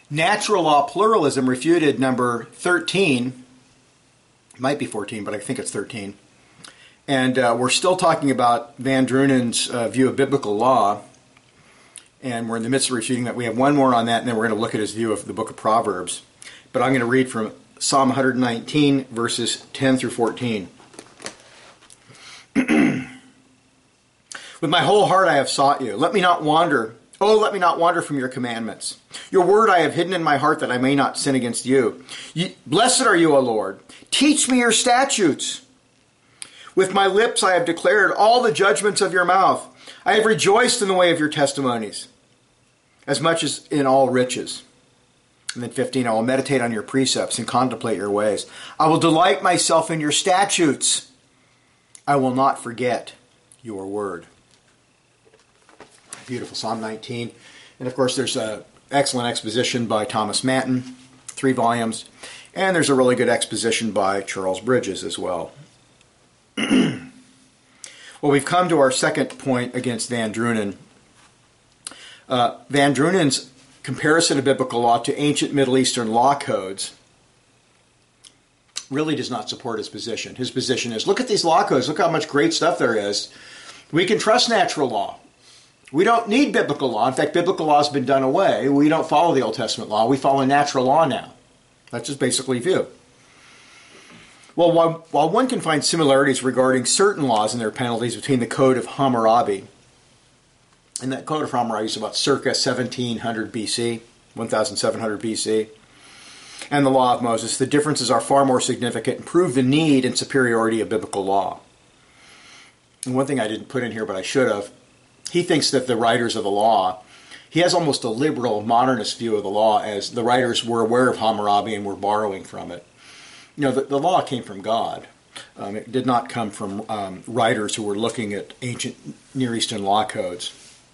Natural law pluralism refuted number 13. It might be 14, but I think it's 13. And we're still talking about Van Drunen's view of biblical law. And we're in the midst of refuting that. We have one more on that, and then we're going to look at his view of the book of Proverbs. But I'm going to read from Psalm 119, verses 10 through 14. With my whole heart I have sought you. Let me not wander. Oh, let me not wander from your commandments. Your word I have hidden in my heart that I may not sin against you. Blessed are you, O Lord. Teach me your statutes. With my lips I have declared all the judgments of your mouth. I have rejoiced in the way of your testimonies, as much as in all riches. And then 15, I will meditate on your precepts and contemplate your ways. I will delight myself in your statutes. I will not forget your word. Beautiful, Psalm 19. And of course there's an excellent exposition by Thomas Manton, 3 volumes. And there's a really good exposition by Charles Bridges as well. Well, we've come to our second point against Van Drunen. Van Drunen's comparison of biblical law to ancient Middle Eastern law codes really does not support his position. His position is, look at these law codes, look how much great stuff there is. We can trust natural law. We don't need biblical law. In fact, biblical law has been done away. We don't follow the Old Testament law. We follow natural law now. That's just basically view. Well, while one can find similarities regarding certain laws and their penalties between the Code of Hammurabi, and that Code of Hammurabi is about circa 1700 BC, 1700 BC, and the Law of Moses, the differences are far more significant and prove the need and superiority of biblical law. And one thing I didn't put in here, but I should have, he thinks that the writers of the law, he has almost a liberal modernist view of the law, as the writers were aware of Hammurabi and were borrowing from it. You know, the law came from God. It did not come from writers who were looking at ancient Near Eastern law codes.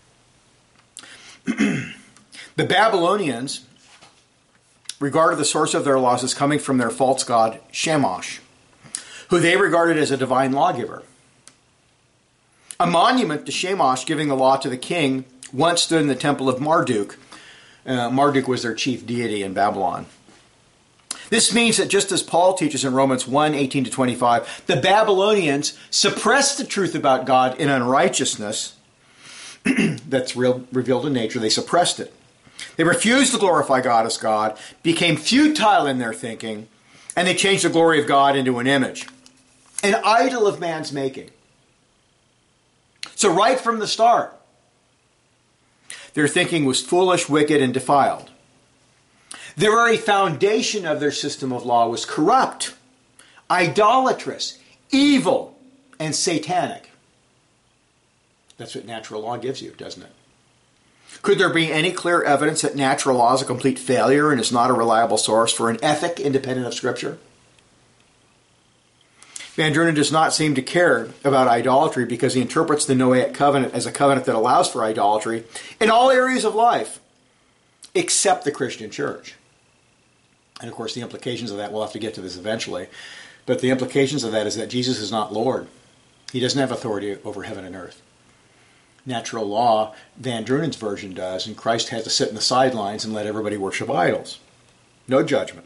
The Babylonians regarded the source of their laws as coming from their false god Shamash, who they regarded as a divine lawgiver. A monument to Shamash giving the law to the king once stood in the temple of Marduk. Marduk was their chief deity in Babylon. This means that just as Paul teaches in Romans 1:18-25, the Babylonians suppressed the truth about God in unrighteousness that's revealed in nature. They suppressed it. They refused to glorify God as God, became futile in their thinking, and they changed the glory of God into an image, an idol of man's making. So right from the start, their thinking was foolish, wicked, and defiled. The very foundation of their system of law was corrupt, idolatrous, evil, and satanic. That's what natural law gives you, doesn't it? Could there be any clear evidence that natural law is a complete failure and is not a reliable source for an ethic independent of Scripture? Van Drunen does not seem to care about idolatry because he interprets the Noahic covenant as a covenant that allows for idolatry in all areas of life, except the Christian church. And of course the implications of that, we'll have to get to this eventually, but the implications of that is that Jesus is not Lord. He doesn't have authority over heaven and earth. Natural law, Van Drunen's version does, and Christ has to sit in the sidelines and let everybody worship idols. No judgment.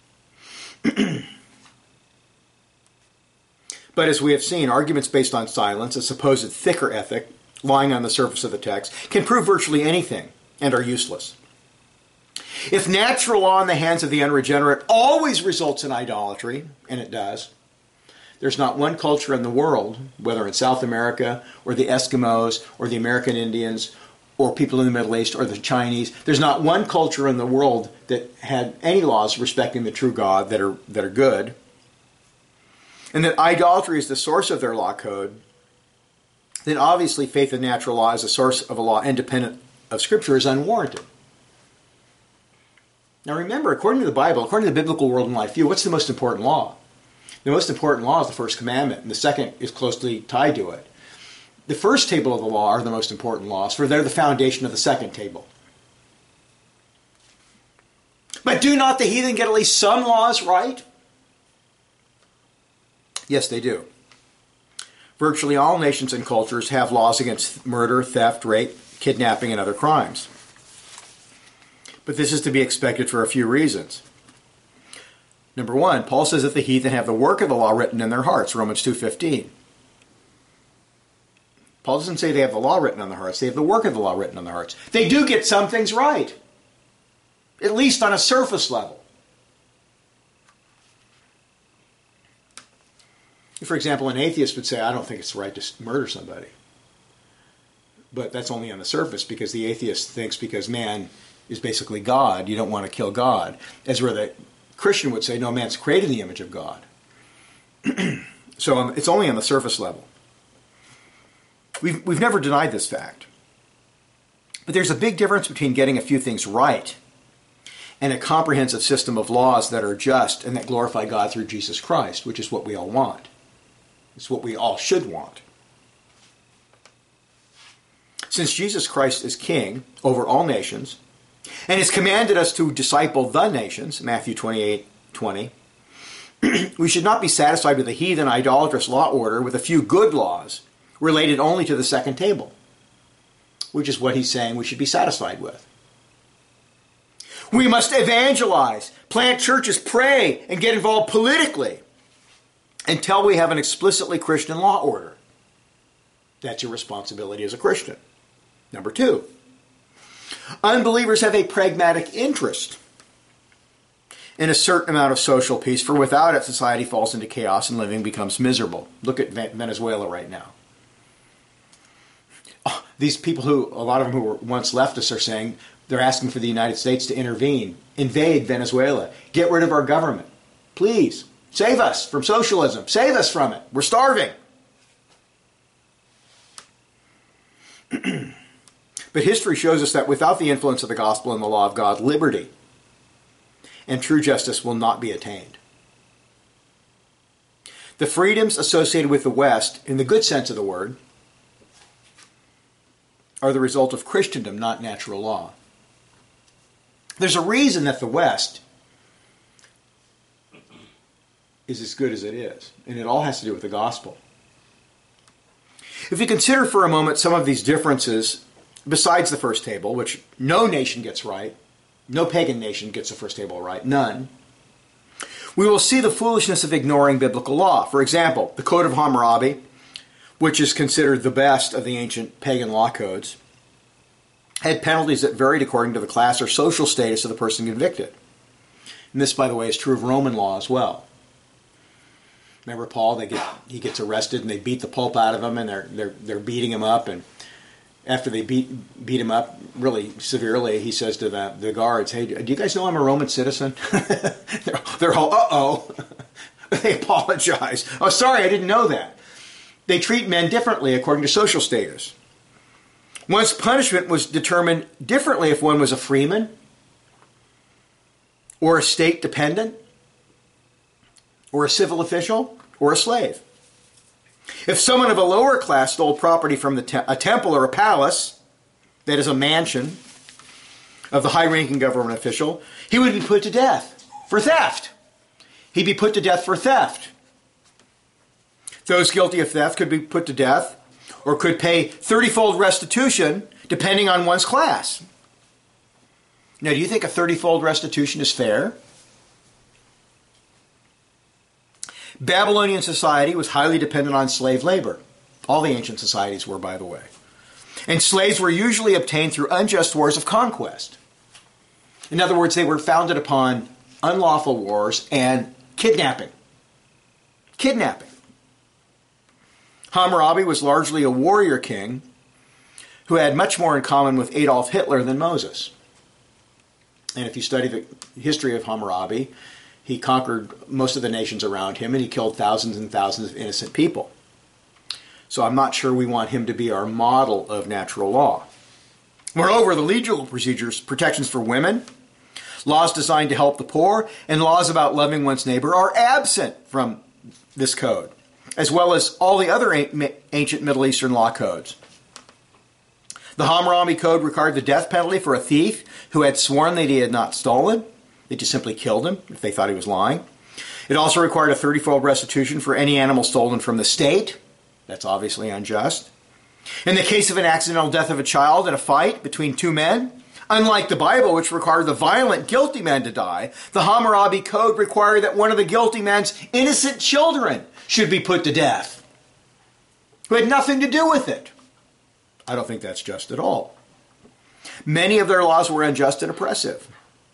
But as we have seen, arguments based on silence, a supposed thicker ethic lying on the surface of the text, can prove virtually anything and are useless. If natural law in the hands of the unregenerate always results in idolatry, and it does, there's not one culture in the world, whether in South America or the Eskimos or the American Indians or people in the Middle East or the Chinese, there's not one culture in the world that had any laws respecting the true God that are good, and that idolatry is the source of their law code, then obviously faith in natural law as a source of a law independent of Scripture is unwarranted. Now remember, according to the Bible, according to the biblical world and life view, what's the most important law? The most important law is the first commandment, and the second is closely tied to it. The first table of the law are the most important laws, for they're the foundation of the second table. But do not the heathen get at least some laws right? Yes, they do. Virtually all nations and cultures have laws against murder, theft, rape, kidnapping, and other crimes. But this is to be expected for a few reasons. Number one, Paul says that the heathen have the work of the law written in their hearts, Romans 2:15. Paul doesn't say they have the law written on their hearts, they have the work of the law written on their hearts. They do get some things right, at least on a surface level. For example, an atheist would say, I don't think it's right to murder somebody. But that's only on the surface, because the atheist thinks because man is basically God, you don't want to kill God. As where the Christian would say, no, man's created in the image of God. So it's only on the surface level. We've never denied this fact. But there's a big difference between getting a few things right and a comprehensive system of laws that are just and that glorify God through Jesus Christ, which is what we all want. It's what we all should want. Since Jesus Christ is king over all nations and has commanded us to disciple the nations, Matthew 28:20, we should not be satisfied with a heathen idolatrous law order with a few good laws related only to the second table, which is what he's saying we should be satisfied with. We must evangelize, plant churches, pray, and get involved politically until we have an explicitly Christian law order. That's your responsibility as a Christian. Number two, unbelievers have a pragmatic interest in a certain amount of social peace, for without it, society falls into chaos and living becomes miserable. Look at Venezuela right now. Oh, these people who, a lot of them who were once leftists, are saying they're asking for the United States to intervene, invade Venezuela, get rid of our government. Please, save us from socialism. Save us from it. We're starving. But history shows us that without the influence of the gospel and the law of God, liberty and true justice will not be attained. The freedoms associated with the West, in the good sense of the word, are the result of Christendom, not natural law. There's a reason that the West is as good as it is, and it all has to do with the gospel. If you consider for a moment some of these differences besides the first table, which no nation gets right, no pagan nation gets the first table right, none, we will see the foolishness of ignoring biblical law. For example, the Code of Hammurabi, which is considered the best of the ancient pagan law codes, had penalties that varied according to the class or social status of the person convicted. And this, by the way, is true of Roman law as well. Remember Paul? He gets arrested and they beat the pulp out of him, and they're beating him up. And after they beat him up really severely, he says to the guards, "Hey, do you guys know I'm a Roman citizen?" they're all, uh-oh. They apologize. "Oh, sorry, I didn't know that." They treat men differently according to social status. One's punishment was determined differently if one was a freeman or a state dependent or a civil official or a slave. If someone of a lower class stole property from a temple or a palace, that is a mansion of the high-ranking government official, he would be put to death for theft. He'd be put to death for theft. Those guilty of theft could be put to death or could pay 30-fold restitution depending on one's class. Now, do you think a 30-fold restitution is fair? Babylonian society was highly dependent on slave labor. All the ancient societies were, by the way. And slaves were usually obtained through unjust wars of conquest. In other words, they were founded upon unlawful wars and kidnapping. Kidnapping. Hammurabi was largely a warrior king who had much more in common with Adolf Hitler than Moses. And if you study the history of Hammurabi, he conquered most of the nations around him, and he killed thousands and thousands of innocent people. So I'm not sure we want him to be our model of natural law. Moreover, the legal procedures, protections for women, laws designed to help the poor, and laws about loving one's neighbor are absent from this code, as well as all the other ancient Middle Eastern law codes. The Hammurabi Code required the death penalty for a thief who had sworn that he had not stolen. They just simply killed him if they thought he was lying. It also required a 30-fold restitution for any animal stolen from the state. That's obviously unjust. In the case of an accidental death of a child in a fight between two men, Unlike the Bible, which required the violent, guilty man to die, the Hammurabi Code required that one of the guilty man's innocent children should be put to death, who had nothing to do with it. I don't think that's just at all. Many of their laws were unjust and oppressive.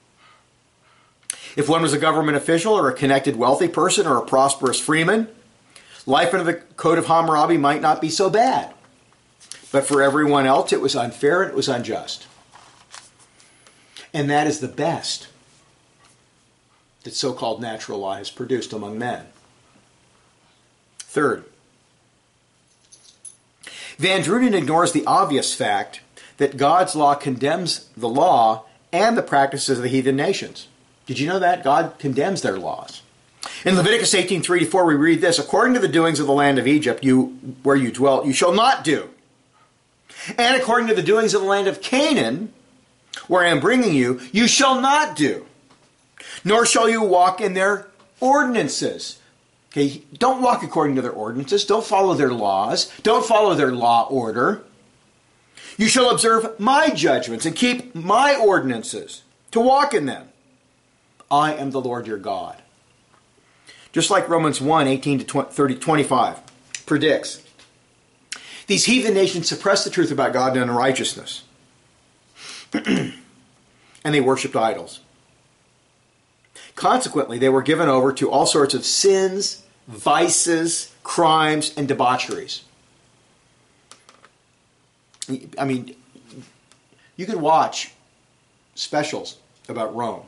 If one was a government official or a connected wealthy person or a prosperous freeman, life under the Code of Hammurabi might not be so bad. But for everyone else, it was unfair and it was unjust. And that is the best that so-called natural law has produced among men. Third, Van Drunen ignores the obvious fact that God's law condemns the law and the practices of the heathen nations. Did you know that? God condemns their laws. In Leviticus 18:3-4, we read this: according to the doings of the land of Egypt, where you dwelt, you shall not do. And according to the doings of the land of Canaan, where I am bringing you, you shall not do. Nor shall you walk in their ordinances. Okay, don't walk according to their ordinances. Don't follow their laws. Don't follow their law order. You shall observe my judgments and keep my ordinances to walk in them. I am the Lord your God. Just like Romans 1:18-25 predicts, these heathen nations suppressed the truth about God and unrighteousness. And they worshipped idols. Consequently, they were given over to all sorts of sins, vices, crimes, and debaucheries. I mean, you could watch specials about Rome.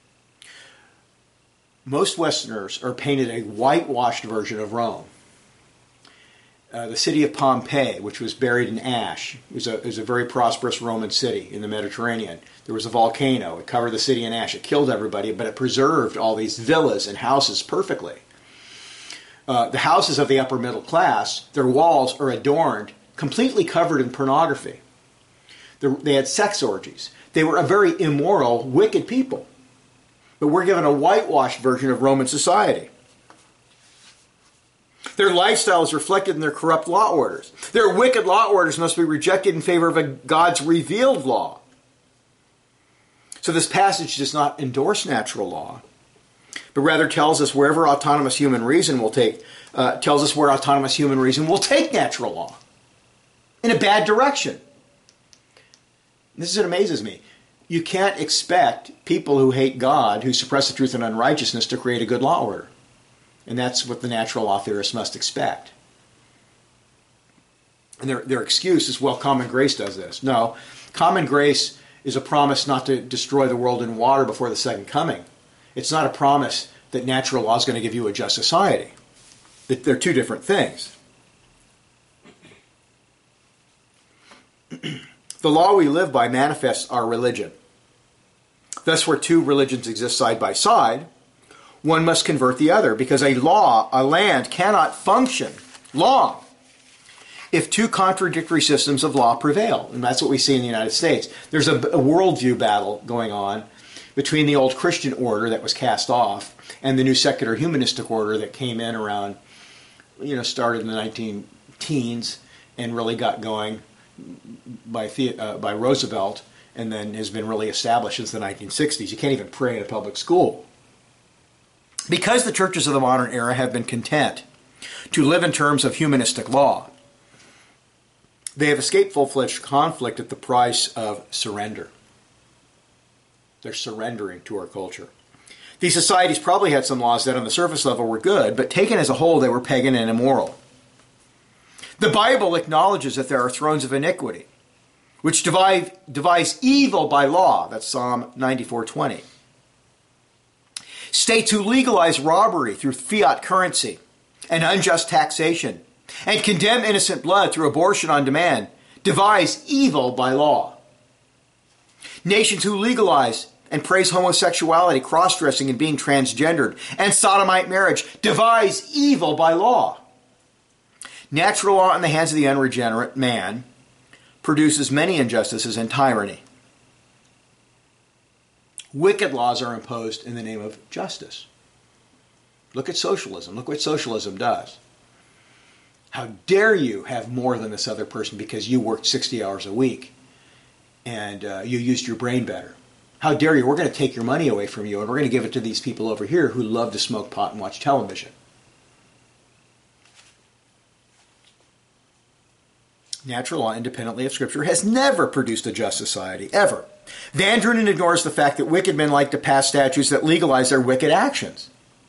Most Westerners are painted a whitewashed version of Rome. The city of Pompeii, which was buried in ash, was a very prosperous Roman city in the Mediterranean. There was a volcano. It covered the city in ash. It killed everybody, but it preserved all these villas and houses perfectly. The houses of the upper middle class, their walls are adorned, completely covered in pornography. They had sex orgies. They were a very immoral, wicked people. But we're given a whitewashed version of Roman society. Their lifestyle is reflected in their corrupt law orders. Their wicked law orders must be rejected in favor of God's revealed law. So this passage does not endorse natural law, but rather tells us wherever autonomous human reason will take, tells us where autonomous human reason will take natural law in a bad direction. This is what amazes me. You can't expect people who hate God, who suppress the truth and unrighteousness, to create a good law order. And that's what the natural law theorists must expect. And their excuse is, well, common grace does this. No, common grace is a promise not to destroy the world in water before the second coming. It's not a promise that natural law is going to give you a just society. They're two different things. The law we live by manifests our religion. Thus, where two religions exist side by side, one must convert the other, because a land cannot function long if two contradictory systems of law prevail. And that's what we see in the United States. There's a worldview battle going on between the old Christian order that was cast off and the new secular humanistic order that came in around, started in the 19-teens and really got going by Roosevelt, and then has been really established since the 1960s. You can't even pray in a public school. Because the churches of the modern era have been content to live in terms of humanistic law, they have escaped full-fledged conflict at the price of surrender. They're surrendering to our culture. These societies probably had some laws that on the surface level were good, but taken as a whole they were pagan and immoral. The Bible acknowledges that there are thrones of iniquity, which devise evil by law. That's Psalm 94:20. States who legalize robbery through fiat currency and unjust taxation and condemn innocent blood through abortion on demand devise evil by law. Nations who legalize and praise homosexuality, cross-dressing, and being transgendered, and sodomite marriage devise evil by law. Natural law in the hands of the unregenerate man produces many injustices and tyranny. Wicked laws are imposed in the name of justice. Look at socialism. Look what socialism does. How dare you have more than this other person because you worked 60 hours a week? and you used your brain better. How dare you? We're going to take your money away from you, and we're going to give it to these people over here who love to smoke pot and watch television. Natural law, independently of Scripture, has never produced a just society, ever. Van Drunen ignores the fact that wicked men like to pass statutes that legalize their wicked actions.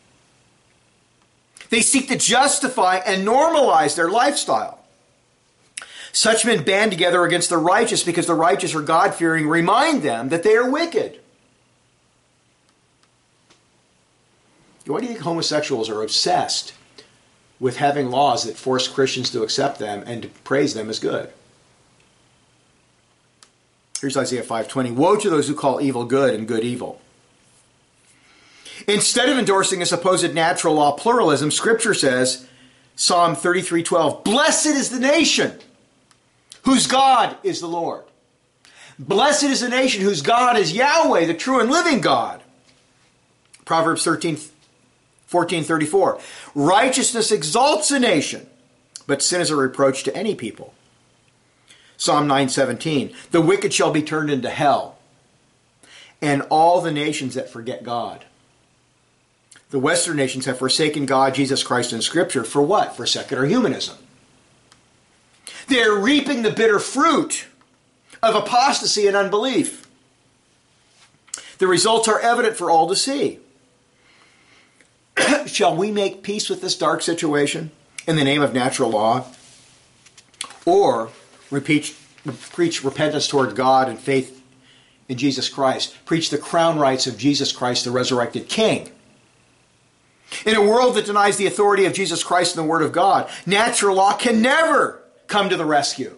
They seek to justify and normalize their lifestyle. Such men band together against the righteous because the righteous or God-fearing remind them that they are wicked. Why do you think homosexuals are obsessed with having laws that force Christians to accept them and to praise them as good? Here's Isaiah 5:20. Woe to those who call evil good and good evil. Instead of endorsing a supposed natural law pluralism, Scripture says, Psalm 33:12, blessed is the nation whose God is the Lord. Blessed is the nation whose God is Yahweh, the true and living God. Proverbs 14:34. Righteousness exalts a nation, but sin is a reproach to any people. Psalm 9:17. The wicked shall be turned into hell, and all the nations that forget God. The Western nations have forsaken God, Jesus Christ, and Scripture for what? For secular humanism. They're reaping the bitter fruit of apostasy and unbelief. The results are evident for all to see. Shall we make peace with this dark situation in the name of natural law? Or preach repentance toward God and faith in Jesus Christ? Preach the crown rights of Jesus Christ, the resurrected King. In a world that denies the authority of Jesus Christ and the Word of God, natural law can never come to the rescue.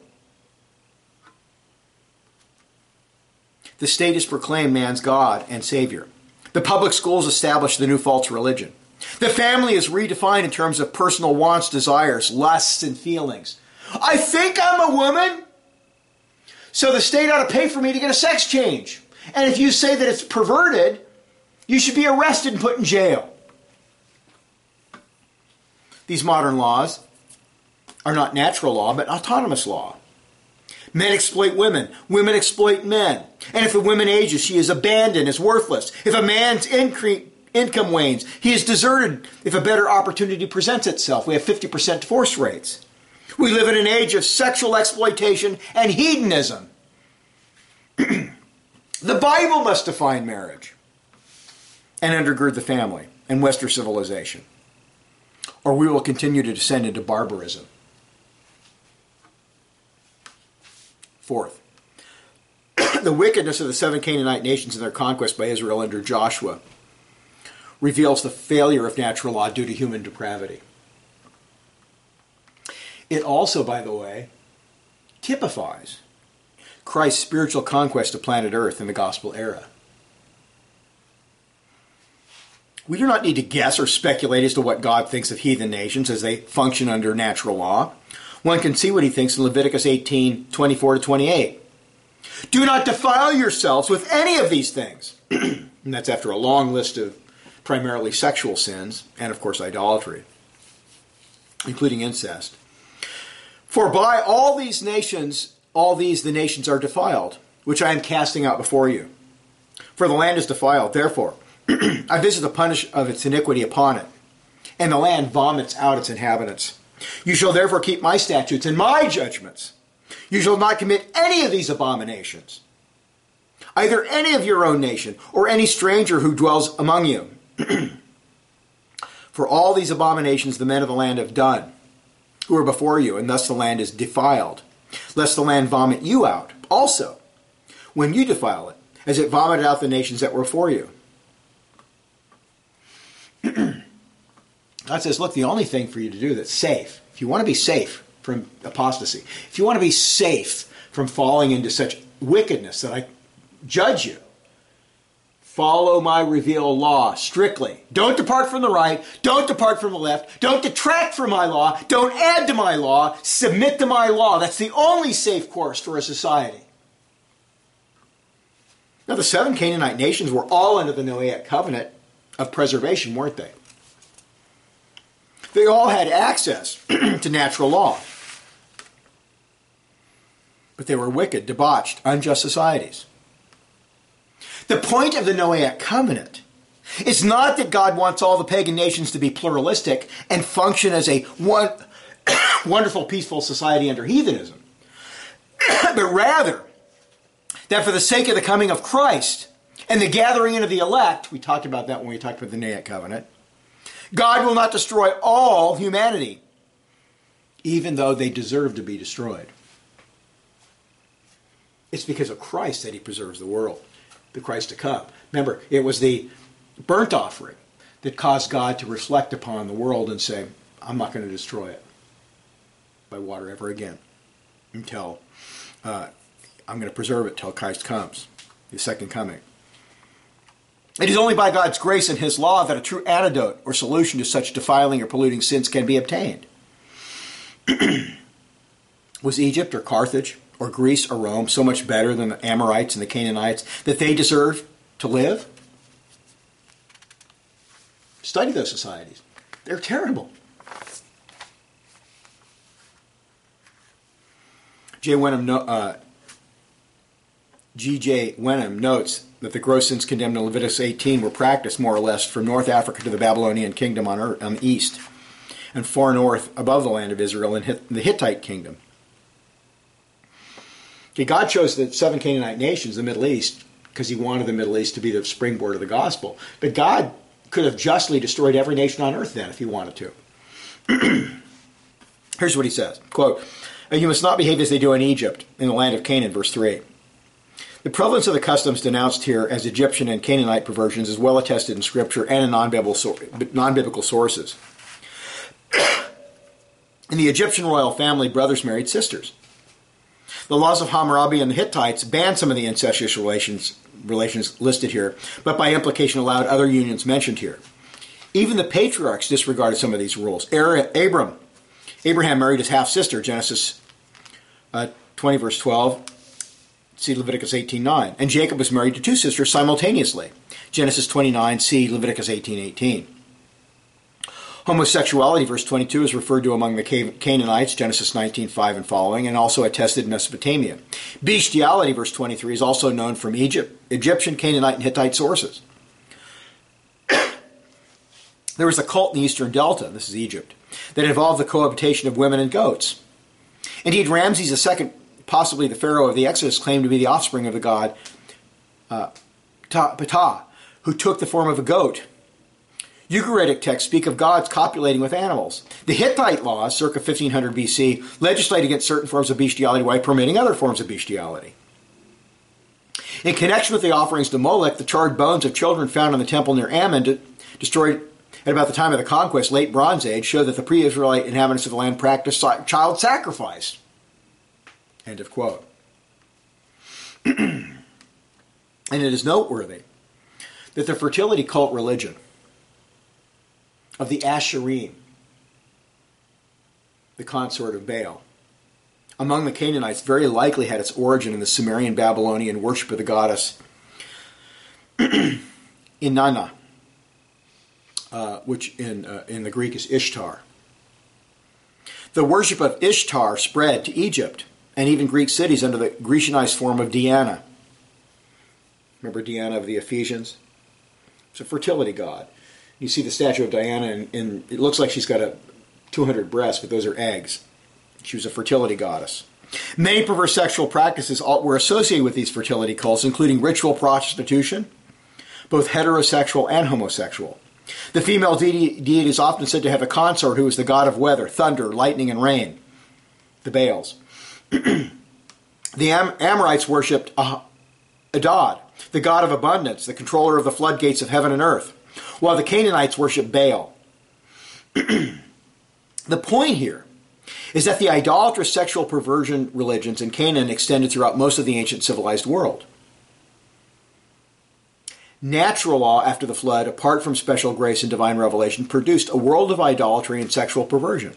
The state has proclaimed man's God and Savior. The public schools established the new false religion. The family is redefined in terms of personal wants, desires, lusts, and feelings. I think I'm a woman, so the state ought to pay for me to get a sex change. And if you say that it's perverted, you should be arrested and put in jail. These modern laws are not natural law, but autonomous law. Men exploit women. Women exploit men. And if a woman ages, she is abandoned, is worthless. If a man's income wanes, he is deserted if a better opportunity presents itself. We have 50% divorce rates. We live in an age of sexual exploitation and hedonism. The Bible must define marriage and undergird the family and Western civilization, or we will continue to descend into barbarism. Fourth, the wickedness of the 7 Canaanite nations and their conquest by Israel under Joshua reveals the failure of natural law due to human depravity. It also, by the way, typifies Christ's spiritual conquest of planet Earth in the gospel era. We do not need to guess or speculate as to what God thinks of heathen nations as they function under natural law. One can see what he thinks in Leviticus 18:24-28. Do not defile yourselves with any of these things. And that's after a long list of primarily sexual sins and, of course, idolatry, including incest. For by all these the nations are defiled, which I am casting out before you. For the land is defiled, therefore I visit the punishment of its iniquity upon it, and the land vomits out its inhabitants. You shall therefore keep my statutes and my judgments. You shall not commit any of these abominations, either any of your own nation or any stranger who dwells among you. For all these abominations the men of the land have done, who are before you, and thus the land is defiled, lest the land vomit you out also, when you defile it, as it vomited out the nations that were before you. God says, look, the only thing for you to do that's safe, if you want to be safe from apostasy, if you want to be safe from falling into such wickedness that I judge you, follow my revealed law strictly. Don't depart from the right. Don't depart from the left. Don't detract from my law. Don't add to my law. Submit to my law. That's the only safe course for a society. Now, the 7 Canaanite nations were all under the Noahic covenant of preservation, weren't they? They all had access to natural law. but they were wicked, debauched, unjust societies. The point of the Noahic covenant is not that God wants all the pagan nations to be pluralistic and function as a wonderful, peaceful society under heathenism, but rather that for the sake of the coming of Christ and the gathering in of the elect, we talked about that when we talked about the Noahic covenant, God will not destroy all humanity, even though they deserve to be destroyed. It's because of Christ that he preserves the world, the Christ to come. Remember, it was the burnt offering that caused God to reflect upon the world and say, I'm not going to destroy it by water ever again until I'm going to preserve it till Christ comes, the second coming. It is only by God's grace and his law that a true antidote or solution to such defiling or polluting sins can be obtained. Was Egypt or Carthage or Greece or Rome so much better than the Amorites and the Canaanites that they deserve to live? Study those societies. They're terrible. G.J. Wenham notes that the gross sins condemned in Leviticus 18 were practiced more or less from North Africa to the Babylonian kingdom on the east, and far north above the land of Israel in the Hittite kingdom. Okay, God chose the 7 Canaanite nations, the Middle East, because he wanted the Middle East to be the springboard of the gospel. But God could have justly destroyed every nation on earth then if he wanted to. Here's what he says, quote, "You must not behave as they do in Egypt, in the land of Canaan," verse 3. The prevalence of the customs denounced here as Egyptian and Canaanite perversions is well attested in Scripture and in non-biblical sources. In the Egyptian royal family, brothers married sisters. The laws of Hammurabi and the Hittites banned some of the incestuous relations listed here, but by implication allowed other unions mentioned here. Even the patriarchs disregarded some of these rules. Abraham married his half-sister, Genesis 20, verse 12. See Leviticus 18:9. And Jacob was married to 2 sisters simultaneously. Genesis 29, see Leviticus 18:18. Homosexuality, verse 22, is referred to among the Canaanites, Genesis 19:5 and following, and also attested in Mesopotamia. Bestiality, verse 23, is also known from Egyptian, Canaanite, and Hittite sources. There was a cult in the Eastern Delta, this is Egypt, that involved the cohabitation of women and goats. Indeed, Ramses II, possibly the Pharaoh of the Exodus, claimed to be the offspring of the god Ptah, who took the form of a goat. Ugaritic texts speak of gods copulating with animals. The Hittite laws, circa 1500 BC, legislate against certain forms of bestiality while permitting other forms of bestiality. In connection with the offerings to Molech, the charred bones of children found in the temple near Ammon, destroyed at about the time of the conquest, late Bronze Age, show that the pre-Israelite inhabitants of the land practiced child sacrifice. End of quote. And it is noteworthy that the fertility cult religion of the Asherim, the consort of Baal, among the Canaanites very likely had its origin in the Sumerian Babylonian worship of the goddess Inanna, which in the Greek is Ishtar. The worship of Ishtar spread to Egypt and even Greek cities under the Grecianized form of Diana. Remember Diana of the Ephesians? It's a fertility god. You see the statue of Diana, and it looks like she's got 200 breasts, but those are eggs. She was a fertility goddess. Many perverse sexual practices were associated with these fertility cults, including ritual prostitution, both heterosexual and homosexual. The female deity is often said to have a consort who was the god of weather, thunder, lightning, and rain, the Baals. The Amorites worshipped Adad, the god of abundance, the controller of the floodgates of heaven and earth, while the Canaanites worshipped Baal. The point here is that the idolatrous sexual perversion religions in Canaan extended throughout most of the ancient civilized world. Natural law after the flood, apart from special grace and divine revelation, produced a world of idolatry and sexual perversion.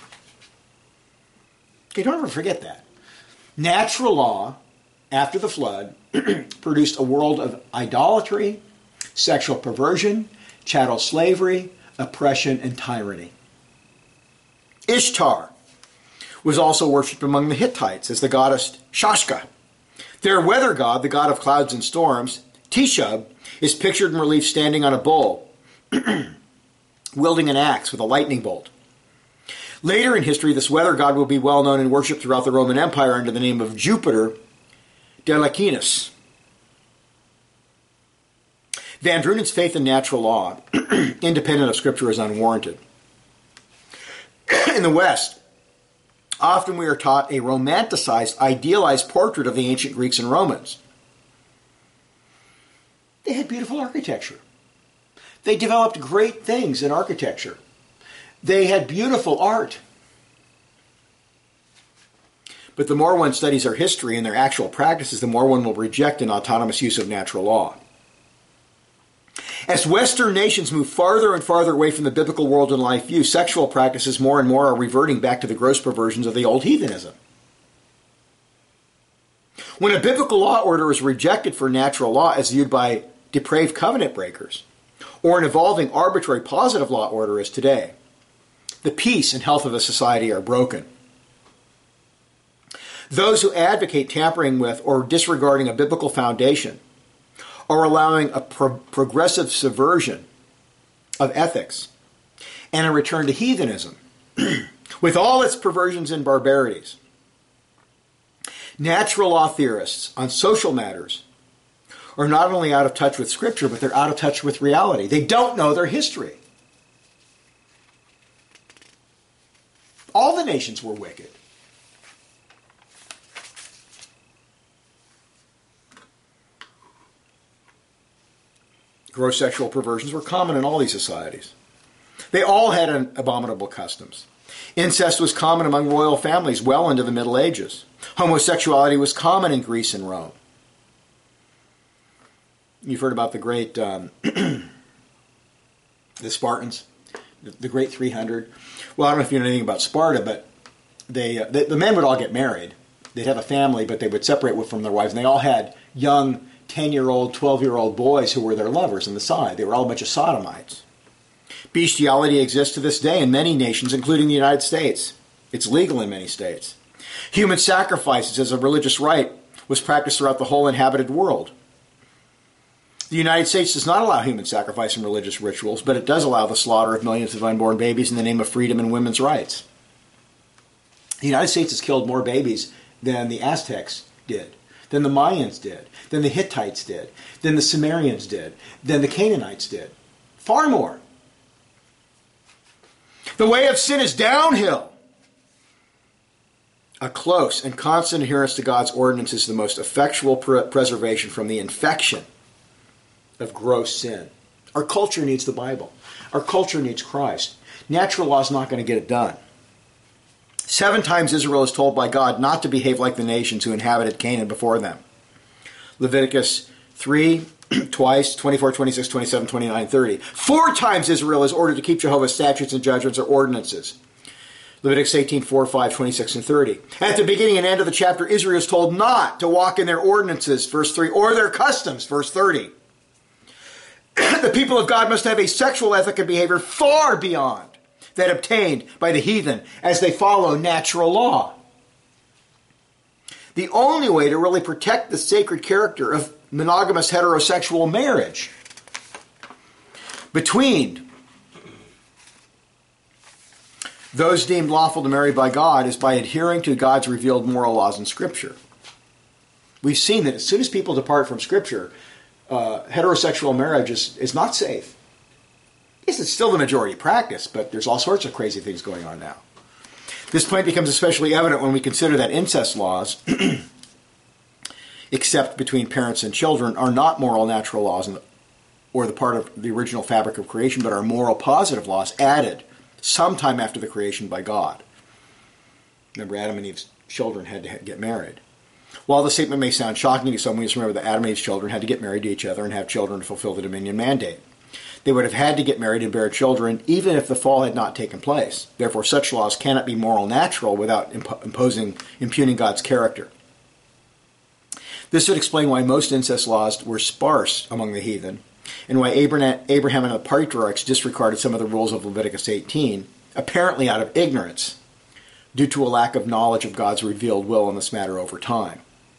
Okay, don't ever forget that. Natural law after the flood produced a world of idolatry, sexual perversion, chattel slavery, oppression, and tyranny. Ishtar was also worshipped among the Hittites as the goddess Shashka. Their weather god, the god of clouds and storms, Tishub, is pictured in relief standing on a bull, wielding an axe with a lightning bolt. Later in history, this weather god will be well known and worshipped throughout the Roman Empire under the name of Jupiter Delicinus. Van Drunen's faith in natural law, independent of Scripture, is unwarranted. In the West, often we are taught a romanticized, idealized portrait of the ancient Greeks and Romans. They had beautiful architecture. They developed great things in architecture. They had beautiful art. But the more one studies their history and their actual practices, the more one will reject an autonomous use of natural law. As Western nations move farther and farther away from the biblical world and life view, sexual practices more and more are reverting back to the gross perversions of the old heathenism. When a biblical law order is rejected for natural law as viewed by depraved covenant breakers, or an evolving arbitrary positive law order is today, the peace and health of a society are broken. Those who advocate tampering with or disregarding a biblical foundation are allowing a progressive subversion of ethics and a return to heathenism with all its perversions and barbarities. Natural law theorists on social matters are not only out of touch with Scripture, but they're out of touch with reality. They don't know their history. All the nations were wicked. Gross sexual perversions were common in all these societies. They all had abominable customs. Incest was common among royal families well into the Middle Ages. Homosexuality was common in Greece and Rome. You've heard about the great, the Spartans, the great 300. Well, I don't know if you know anything about Sparta, but the men would all get married. They'd have a family, but they would separate from their wives, and they all had young 10-year-old, 12-year-old boys who were their lovers on the side. They were all a bunch of sodomites. Bestiality exists to this day in many nations, including the United States. It's legal in many states. Human sacrifices as a religious rite was practiced throughout the whole inhabited world. The United States does not allow human sacrifice in religious rituals, but it does allow the slaughter of millions of unborn babies in the name of freedom and women's rights. The United States has killed more babies than the Aztecs did, than the Mayans did, than the Hittites did, than the Sumerians did, than the Canaanites did. Far more. The way of sin is downhill. A close and constant adherence to God's ordinance is the most effectual preservation from the infection of gross sin. Our culture needs the Bible. Our culture needs Christ. Natural law is not going to get it done. 7 times Israel is told by God not to behave like the nations who inhabited Canaan before them. Leviticus 3, twice, 24, 26, 27, 29, 30. 4 times Israel is ordered to keep Jehovah's statutes and judgments or ordinances. Leviticus 18, 4, 5, 26, and 30. At the beginning and end of the chapter, Israel is told not to walk in their ordinances, verse 3, or their customs, verse 30. The people of God must have a sexual ethic and behavior far beyond that obtained by the heathen as they follow natural law. The only way to really protect the sacred character of monogamous heterosexual marriage between those deemed lawful to marry by God is by adhering to God's revealed moral laws in Scripture. We've seen that as soon as people depart from Scripture, heterosexual marriage is not safe. Yes, it's still the majority practice, but there's all sorts of crazy things going on now. This point becomes especially evident when we consider that incest laws, except between parents and children, are not moral natural laws or the part of the original fabric of creation, but are moral positive laws added sometime after the creation by God. Remember, Adam and Eve's children had to get married. While the statement may sound shocking to some, we just remember that Adam and Eve's children had to get married to each other and have children to fulfill the dominion mandate. They would have had to get married and bear children even if the fall had not taken place. Therefore, such laws cannot be moral natural without impugning God's character. This would explain why most incest laws were sparse among the heathen, and why Abraham and the patriarchs disregarded some of the rules of Leviticus 18, apparently out of ignorance, due to a lack of knowledge of God's revealed will in this matter over time.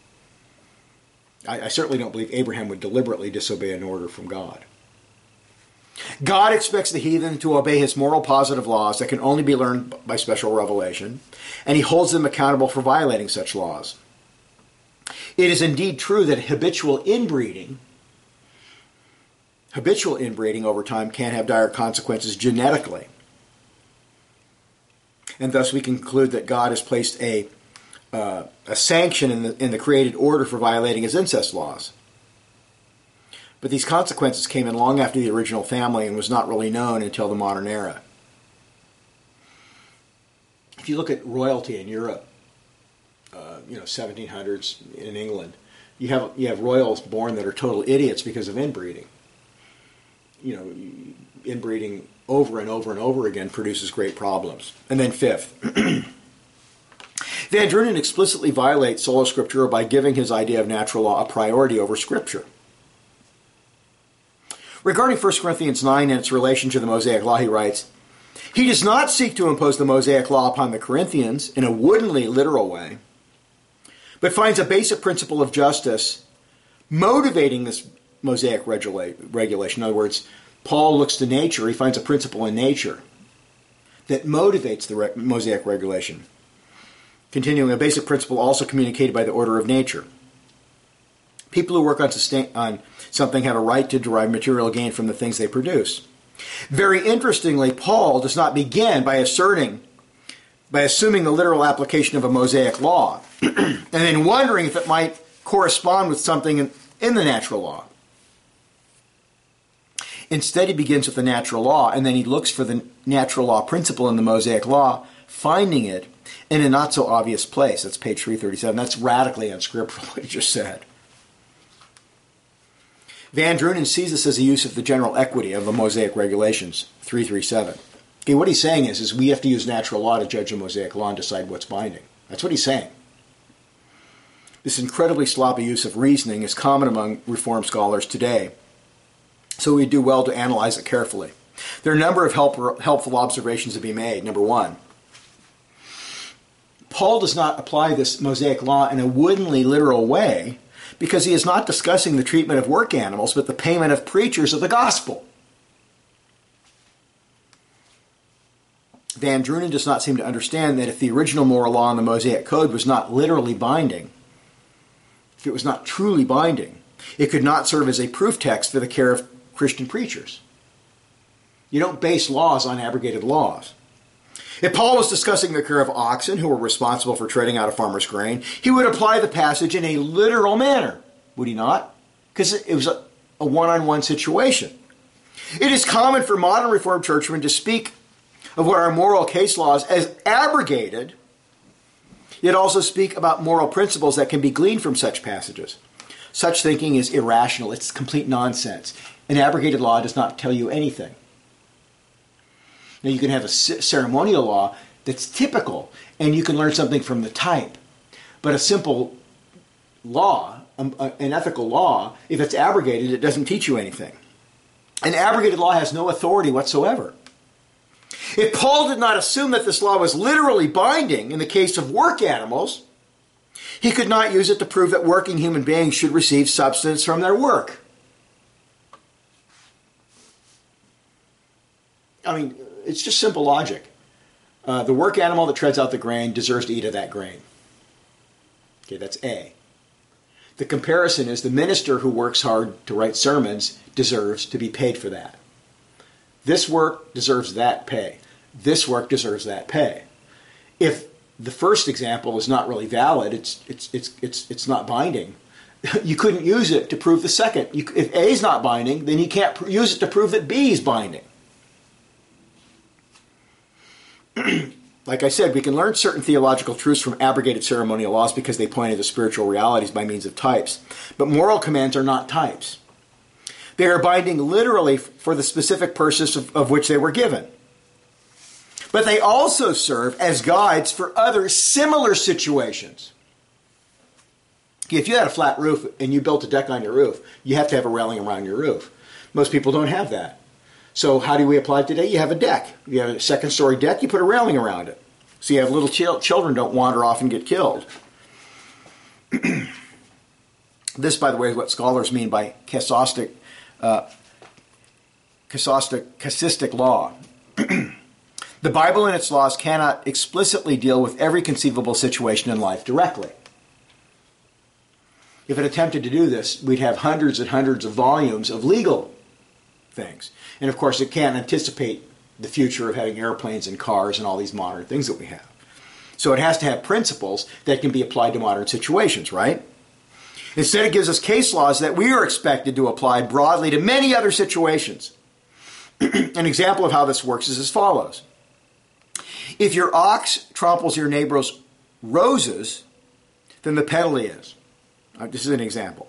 I certainly don't believe Abraham would deliberately disobey an order from God. God expects the heathen to obey his moral positive laws that can only be learned by special revelation, and he holds them accountable for violating such laws. It is indeed true that habitual inbreeding over time can have dire consequences genetically. And thus we conclude that God has placed a sanction in the created order for violating his incest laws. But these consequences came in long after the original family and was not really known until the modern era. If you look at royalty in Europe, 1700s in England, you have royals born that are total idiots because of inbreeding. Inbreeding over and over and over again produces great problems. And then fifth, Van Drunen explicitly violates sola scriptura by giving his idea of natural law a priority over Scripture. Regarding 1 Corinthians 9 and its relation to the Mosaic Law, he writes, "He does not seek to impose the Mosaic Law upon the Corinthians in a woodenly literal way, but finds a basic principle of justice motivating this Mosaic regulation." In other words, Paul looks to nature. He finds a principle in nature that motivates the Mosaic regulation. Continuing, a basic principle also communicated by the order of nature. People who work on something have a right to derive material gain from the things they produce. Very interestingly, Paul does not begin by assuming the literal application of a Mosaic law and then wondering if it might correspond with something in the natural law. Instead, he begins with the natural law, and then he looks for the natural law principle in the Mosaic law, finding it in a not-so-obvious place. That's page 337. That's radically unscriptural, what he just said. Van Drunen sees this as a use of the general equity of the Mosaic regulations, 337. Okay, what he's saying is we have to use natural law to judge the Mosaic law and decide what's binding. That's what he's saying. This incredibly sloppy use of reasoning is common among Reformed scholars today, so we do well to analyze it carefully. There are a number of helpful observations to be made. Number one, Paul does not apply this Mosaic law in a woodenly literal way because he is not discussing the treatment of work animals, but the payment of preachers of the gospel. Van Drunen does not seem to understand that if the original moral law in the Mosaic Code was not literally binding, if it was not truly binding, it could not serve as a proof text for the care of Christian preachers. You don't base laws on abrogated laws. If Paul was discussing the care of oxen who were responsible for treading out a farmer's grain, he would apply the passage in a literal manner, would he not? Because it was a one-on-one situation. It is common for modern Reformed churchmen to speak of what are moral case laws as abrogated, yet also speak about moral principles that can be gleaned from such passages. Such thinking is irrational. It's complete nonsense. An abrogated law does not tell you anything. Now, you can have a ceremonial law that's typical, and you can learn something from the type. But a simple law, an ethical law, if it's abrogated, it doesn't teach you anything. An abrogated law has no authority whatsoever. If Paul did not assume that this law was literally binding in the case of work animals, he could not use it to prove that working human beings should receive substance from their work. I mean, it's just simple logic. The work animal that treads out the grain deserves to eat of that grain. Okay, that's A. The comparison is the minister who works hard to write sermons deserves to be paid for that. This work deserves that pay. This work deserves that pay. If the first example is not really valid, it's not binding, you couldn't use it to prove the second. If A is not binding, then you can't use it to prove that B is binding. Like I said, we can learn certain theological truths from abrogated ceremonial laws because they point to spiritual realities by means of types. But moral commands are not types. They are binding literally for the specific purpose of which they were given. But they also serve as guides for other similar situations. If you had a flat roof and you built a deck on your roof, you have to have a railing around your roof. Most people don't have that. So how do we apply it today? You have a deck. You have a second-story deck, you put a railing around it. So you have little children don't wander off and get killed. This, by the way, is what scholars mean by casuistic law. The Bible and its laws cannot explicitly deal with every conceivable situation in life directly. If it attempted to do this, we'd have hundreds and hundreds of volumes of legal things. And of course, it can't anticipate the future of having airplanes and cars and all these modern things that we have. So it has to have principles that can be applied to modern situations, right? Instead, it gives us case laws that we are expected to apply broadly to many other situations. An example of how this works is as follows. If your ox tramples your neighbor's roses, then the penalty is. This is an example.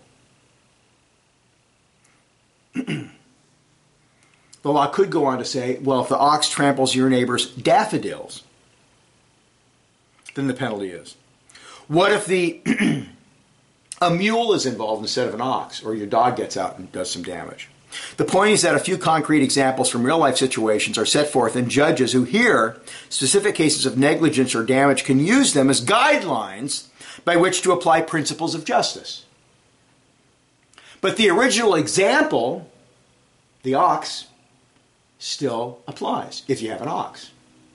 The law could go on to say, well, if the ox tramples your neighbor's daffodils, then the penalty is. What if a mule is involved instead of an ox, or your dog gets out and does some damage? The point is that a few concrete examples from real-life situations are set forth, and judges who hear specific cases of negligence or damage can use them as guidelines by which to apply principles of justice. But the original example, the ox, still applies if you have an ox.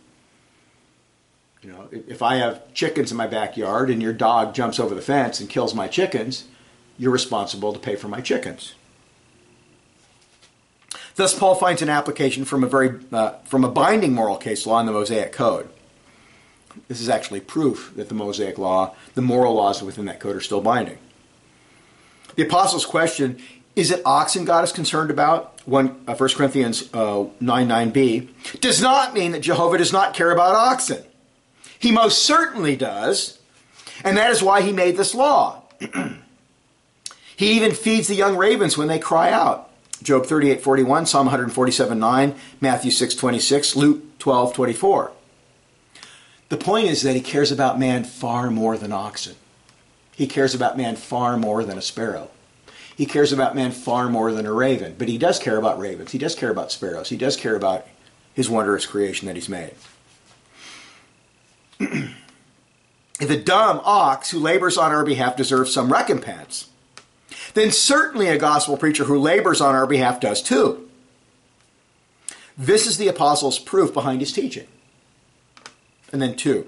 You know, if I have chickens in my backyard and your dog jumps over the fence and kills my chickens, you're responsible to pay for my chickens. Thus, Paul finds an application from a binding moral case law in the Mosaic Code. This is actually proof that the Mosaic law, the moral laws within that code, are still binding. The apostles' question, is it oxen God is concerned about? 1 Corinthians 9:9b, does not mean that Jehovah does not care about oxen. He most certainly does, and that is why he made this law. He even feeds the young ravens when they cry out. Job 38:41, Psalm 147:9, Matthew 6:26, Luke 12:24. The point is that he cares about man far more than oxen. He cares about man far more than a sparrow. He cares about man far more than a raven. But he does care about ravens. He does care about sparrows. He does care about his wondrous creation that he's made. If a dumb ox who labors on our behalf deserves some recompense, then certainly a gospel preacher who labors on our behalf does too. This is the apostle's proof behind his teaching. And then 2.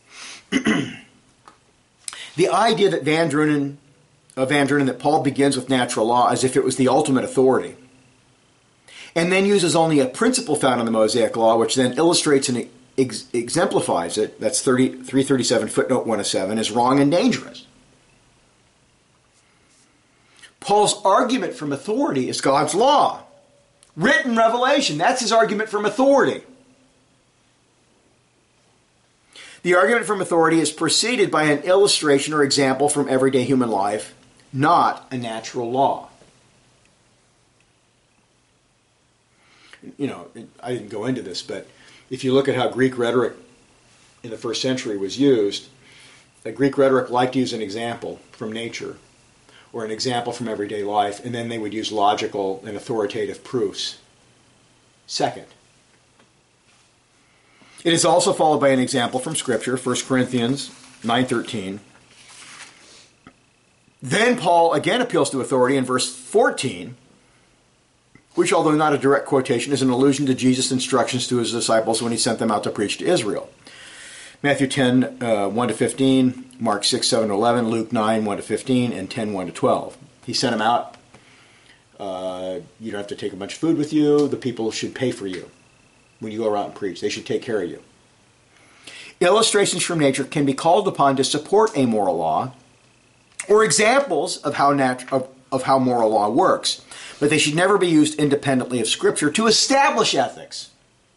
The idea that Van Drunen that Paul begins with natural law as if it was the ultimate authority, and then uses only a principle found in the Mosaic law, which then illustrates and exemplifies it, that's 337 footnote 107, is wrong and dangerous. Paul's argument from authority is God's law. Written revelation, that's his argument from authority. The argument from authority is preceded by an illustration or example from everyday human life, not a natural law. You know, I didn't go into this, but if you look at how Greek rhetoric in the first century was used, Greek rhetoric liked to use an example from nature or an example from everyday life, and then they would use logical and authoritative proofs second. It is also followed by an example from Scripture, 1 Corinthians 9:13. Then Paul again appeals to authority in verse 14, which, although not a direct quotation, is an allusion to Jesus' instructions to his disciples when he sent them out to preach to Israel. Matthew 10, 1-15, Mark 6, 7-11, Luke 9, 1-15, and 10, 1-12. He sent them out. You don't have to take a bunch of food with you. The people should pay for you when you go out and preach. They should take care of you. Illustrations from nature can be called upon to support a moral law, or examples of how moral law works, but they should never be used independently of Scripture to establish ethics.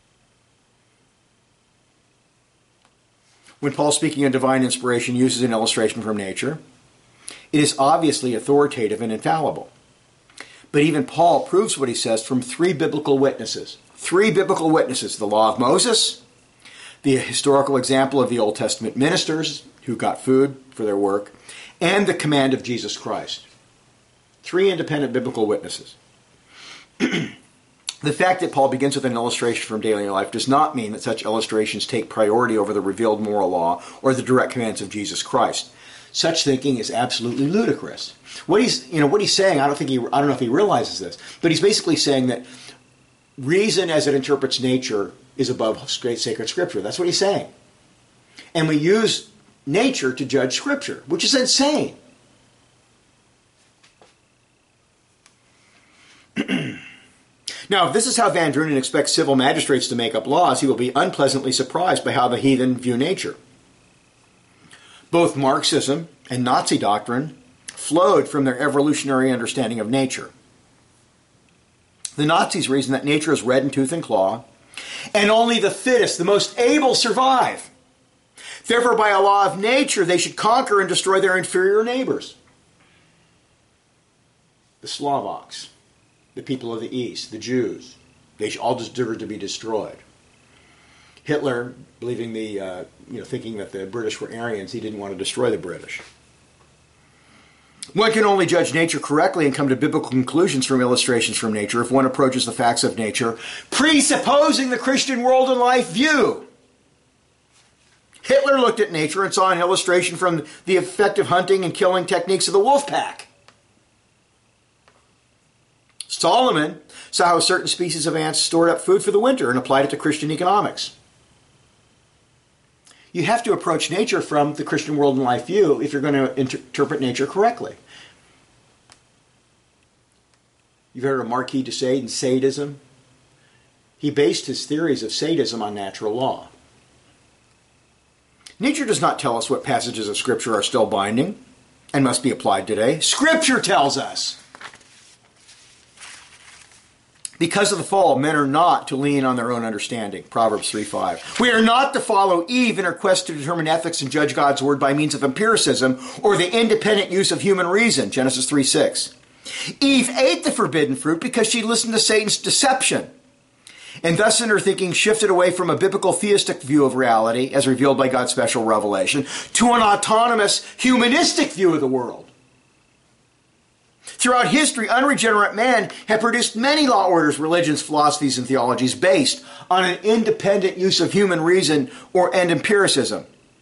When Paul, speaking of divine inspiration, uses an illustration from nature, it is obviously authoritative and infallible. But even Paul proves what he says from 3 biblical witnesses. 3 biblical witnesses: the law of Moses, the historical example of the Old Testament ministers who got food for their work, and the command of Jesus Christ. 3 independent biblical witnesses. The The fact that Paul begins with an illustration from daily life does not mean that such illustrations take priority over the revealed moral law or the direct commands of Jesus Christ. Such thinking is absolutely ludicrous. What he's saying, I don't know if he realizes this, but he's basically saying that reason as it interprets nature is above sacred Scripture. That's what he's saying. And we use nature to judge Scripture, which is insane. Now, if this is how Van Drunen expects civil magistrates to make up laws, he will be unpleasantly surprised by how the heathen view nature. Both Marxism and Nazi doctrine flowed from their evolutionary understanding of nature. The Nazis reasoned that nature is red in tooth and claw, and only the fittest, the most able, survive. Therefore, by a law of nature, they should conquer and destroy their inferior neighbors. The Slovaks, the people of the East, the Jews, they all deserve to be destroyed. Hitler, believing thinking that the British were Aryans, he didn't want to destroy the British. One can only judge nature correctly and come to biblical conclusions from illustrations from nature if one approaches the facts of nature, presupposing the Christian world and life view. Hitler looked at nature and saw an illustration from the effective hunting and killing techniques of the wolf pack. Solomon saw how certain species of ants stored up food for the winter and applied it to Christian economics. You have to approach nature from the Christian world and life view if you're going to interpret nature correctly. You've heard of Marquis de Sade and sadism? He based his theories of sadism on natural law. Nature does not tell us what passages of Scripture are still binding and must be applied today. Scripture tells us. Because of the fall, men are not to lean on their own understanding. Proverbs 3:5. We are not to follow Eve in her quest to determine ethics and judge God's word by means of empiricism or the independent use of human reason. Genesis 3:6. Eve ate the forbidden fruit because she listened to Satan's deception, and thus in her thinking shifted away from a biblical theistic view of reality, as revealed by God's special revelation, to an autonomous humanistic view of the world. Throughout history, unregenerate men have produced many law orders, religions, philosophies, and theologies based on an independent use of human reason and empiricism.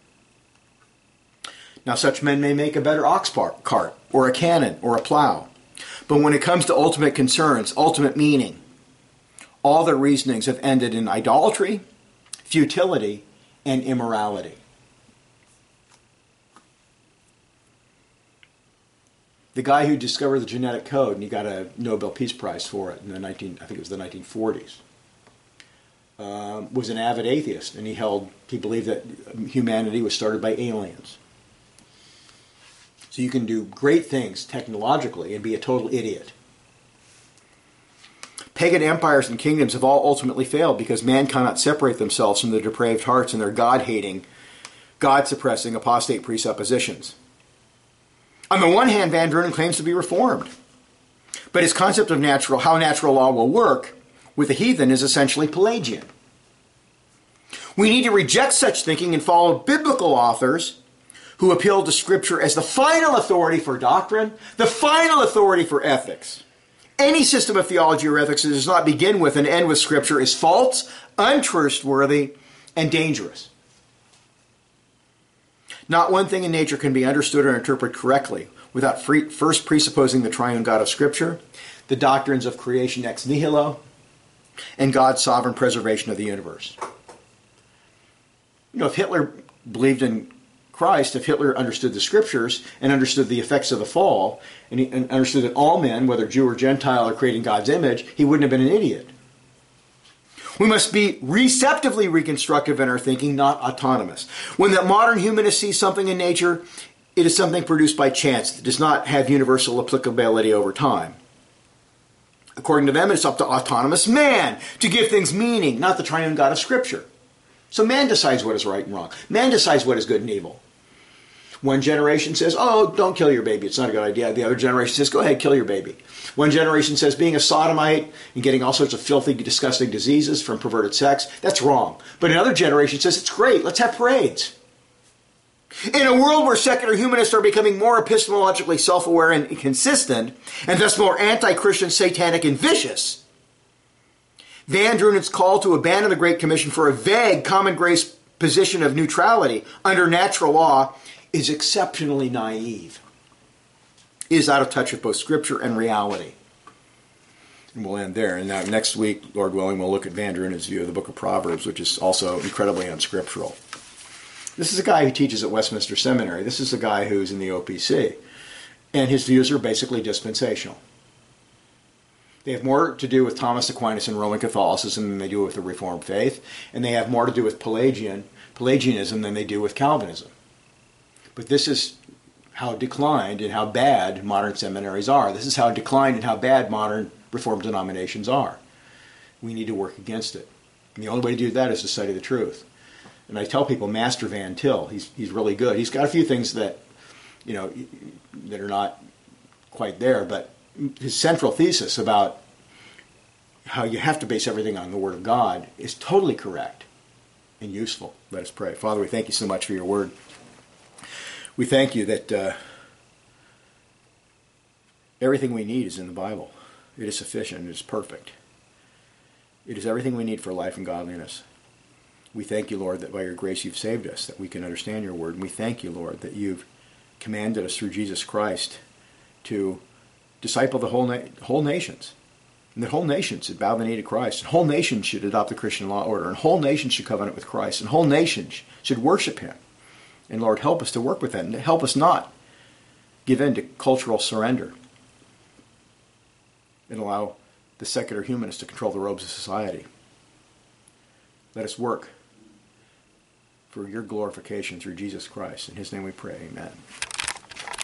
Now, such men may make a better ox cart, or a cannon, or a plow. But when it comes to ultimate concerns, ultimate meaning, all their reasonings have ended in idolatry, futility, and immorality. The guy who discovered the genetic code, and he got a Nobel Peace Prize for it in the 1940s, was an avid atheist, and he believed that humanity was started by aliens. So you can do great things technologically and be a total idiot. Pagan empires and kingdoms have all ultimately failed because man cannot separate themselves from their depraved hearts and their God-hating, God-suppressing apostate presuppositions. On the one hand, Van Drunen claims to be reformed, but his concept of how natural law will work with the heathen is essentially Pelagian. We need to reject such thinking and follow biblical authors who appeal to Scripture as the final authority for doctrine, the final authority for ethics. Any system of theology or ethics that does not begin with and end with Scripture is false, untrustworthy, and dangerous. Not one thing in nature can be understood or interpreted correctly without first presupposing the triune God of Scripture, the doctrines of creation ex nihilo, and God's sovereign preservation of the universe. If Hitler believed in Christ, if Hitler understood the Scriptures and understood the effects of the fall, and understood that all men, whether Jew or Gentile, are created in God's image, he wouldn't have been an idiot. We must be receptively reconstructive in our thinking, not autonomous. When the modern humanist sees something in nature, it is something produced by chance that does not have universal applicability over time. According to them, it's up to autonomous man to give things meaning, not the triune God of Scripture. So man decides what is right and wrong. Man decides what is good and evil. One generation says, oh, don't kill your baby. It's not a good idea. The other generation says, go ahead, kill your baby. One generation says being a sodomite and getting all sorts of filthy, disgusting diseases from perverted sex, that's wrong. But another generation says, it's great. Let's have parades. In a world where secular humanists are becoming more epistemologically self-aware and inconsistent, and thus more anti-Christian, satanic, and vicious, Van Drunen's call to abandon the Great Commission for a vague common grace position of neutrality under natural law is exceptionally naive. It is out of touch with both Scripture and reality. And we'll end there. And now next week, Lord willing, we'll look at Van Drunen's view of the book of Proverbs, which is also incredibly unscriptural. This is a guy who teaches at Westminster Seminary. This is a guy who's in the OPC. And his views are basically dispensational. They have more to do with Thomas Aquinas and Roman Catholicism than they do with the Reformed faith. And they have more to do with Pelagianism than they do with Calvinism. But this is how declined and how bad modern seminaries are. This is how declined and how bad modern Reformed denominations are. We need to work against it. And the only way to do that is to study the truth. And I tell people, Master Van Til, he's really good. He's got a few things that, that are not quite there, but his central thesis about how you have to base everything on the Word of God is totally correct and useful. Let us pray. Father, we thank you so much for your Word. We thank you that everything we need is in the Bible. It is sufficient. It is perfect. It is everything we need for life and godliness. We thank you, Lord, that by your grace you've saved us, that we can understand your word. And we thank you, Lord, that you've commanded us through Jesus Christ to disciple the whole nations. And the whole nations should bow the knee to Christ. And whole nations should adopt the Christian law order. And whole nations should covenant with Christ. And whole nations should worship him. And Lord, help us to work with that. And help us not give in to cultural surrender and allow the secular humanists to control the robes of society. Let us work for your glorification through Jesus Christ. In his name we pray, amen.